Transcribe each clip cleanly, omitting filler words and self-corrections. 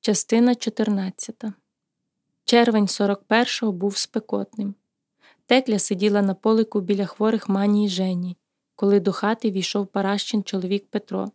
Частина 14. Червень 41-го був спекотним. Текля сиділа на полику біля хворих Мані й Жені, коли до хати війшов Паращин чоловік Петро.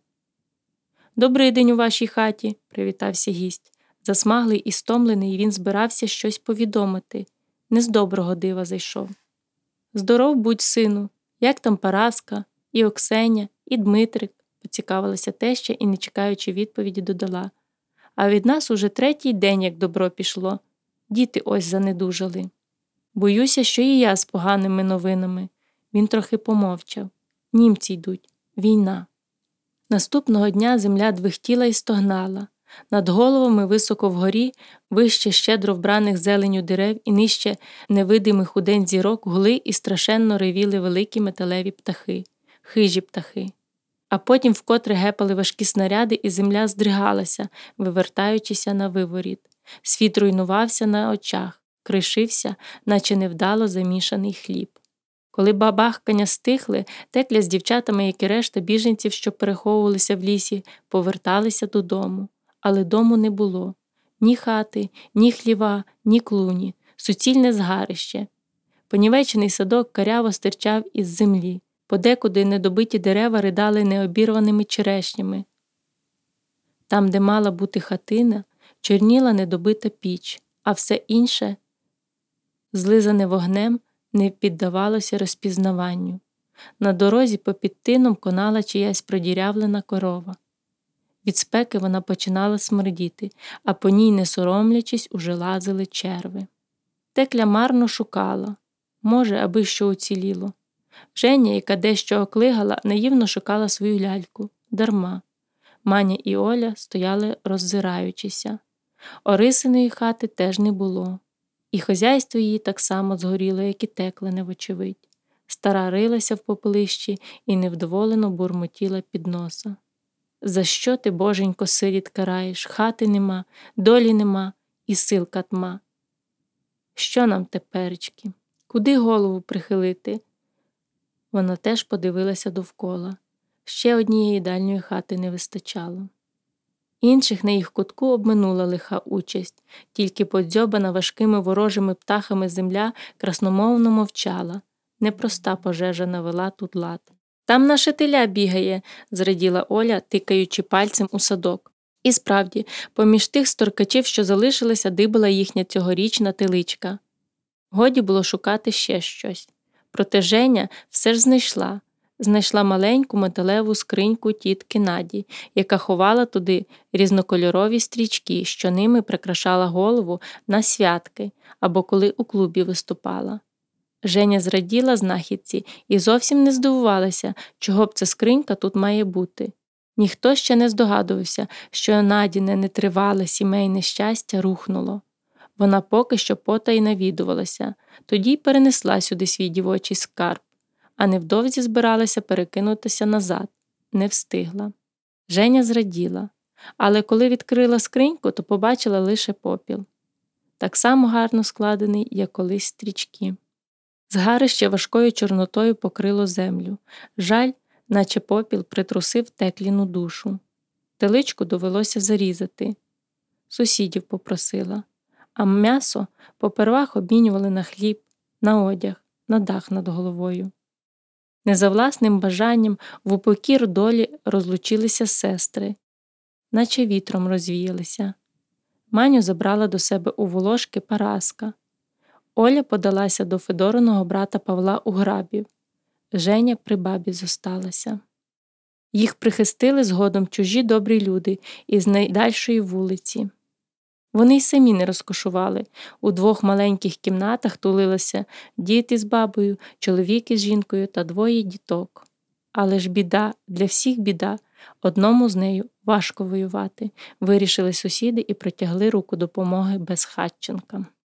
«Добрий день у вашій хаті», – привітався гість. Засмаглий і стомлений, він збирався щось повідомити. Не з доброго дива зайшов. «Здоров будь, сину. Як там Параска, і Оксеня, і Дмитрик?» – поцікавилася теща і, не чекаючи відповіді, додала. «А від нас уже 3-й день, як добро пішло. Діти ось занедужали. Боюся, що і я з поганими новинами». Він трохи помовчав. «Німці йдуть. Війна». Наступного дня земля двихтіла і стогнала. Над головами високо вгорі, вище щедро вбраних зеленю дерев і нижче невидимих удень зірок гули і страшенно ревіли великі металеві птахи, хижі птахи. А потім вкотре гепали важкі снаряди, і земля здригалася, вивертаючися на виворіт. Світ руйнувався на очах, кришився, наче невдало замішаний хліб. Коли бабахкання стихли, Текля з дівчатами, як і решта біженців, що переховувалися в лісі, поверталися додому. Але дому не було. Ні хати, ні хліва, ні клуні. Суцільне згарище. Понівечений садок каряво стирчав із землі. Подекуди недобиті дерева ридали необірваними черешнями. Там, де мала бути хатина, чорніла недобита піч, а все інше, злизане вогнем, не піддавалося розпізнаванню. На дорозі попід тином конала чиясь продірявлена корова. Від спеки вона починала смердіти, а по ній, не соромлячись, уже лазили черви. Текля марно шукала. Може, аби що уціліло. Женя, яка дещо оклигала, наївно шукала свою ляльку. Дарма. Маня і Оля стояли роззираючися. Орисиної хати теж не було. І хазяйство її так само згоріло, як і Теклене, вочевидь. Стара рилася в попелищі і невдоволено бурмотіла під носа. «За що ти, боженько, сиріт караєш? Хати нема, долі нема і сил катма. Що нам теперечки? Куди голову прихилити?» Вона теж подивилася довкола. Ще однієї дальньої хати не вистачало. Інших на їх кутку обминула лиха участь, тільки подзьобана важкими ворожими птахами земля красномовно мовчала. Непроста пожежа навела тут лад. «Там наше теля бігає», – зраділа Оля, тикаючи пальцем у садок. І справді, поміж тих сторкачів, що залишилися, дибала їхня цьогорічна теличка. Годі було шукати ще щось. Проте Женя все ж знайшла маленьку металеву скриньку тітки Наді, яка ховала туди різнокольорові стрічки, що ними прикрашала голову на святки або коли у клубі виступала. Женя зраділа знахідці і зовсім не здивувалася, чого б ця скринька тут має бути. Ніхто ще не здогадувався, що Надіне нетривале сімейне щастя рухнуло. Вона поки що потай навідувалася, тоді й перенесла сюди свій дівочий скарб, а невдовзі збиралася перекинутися назад. Не встигла. Женя зраділа, але коли відкрила скриньку, то побачила лише попіл. Так само гарно складений, як колись стрічки. Згарище важкою чорнотою покрило землю. Жаль, наче попіл притрусив Текліну душу. Теличку довелося зарізати. Сусідів попросила. А м'ясо попервах обмінювали на хліб, на одяг, на дах над головою. Не за власним бажанням в упокір долі розлучилися сестри, наче вітром розвіялися. Маню забрала до себе у Волошки Параска. Оля подалася до Федориного брата Павла у Грабів. Женя при бабі зосталася. Їх прихистили згодом чужі добрі люди із найдальшої вулиці. Вони й самі не розкошували. У 2 маленьких кімнатах тулилися діти з бабою, чоловік із жінкою та 2 діток. Але ж біда, для всіх біда, одному з нею важко воювати. Вирішили сусіди і протягли руку допомоги безхатченкам.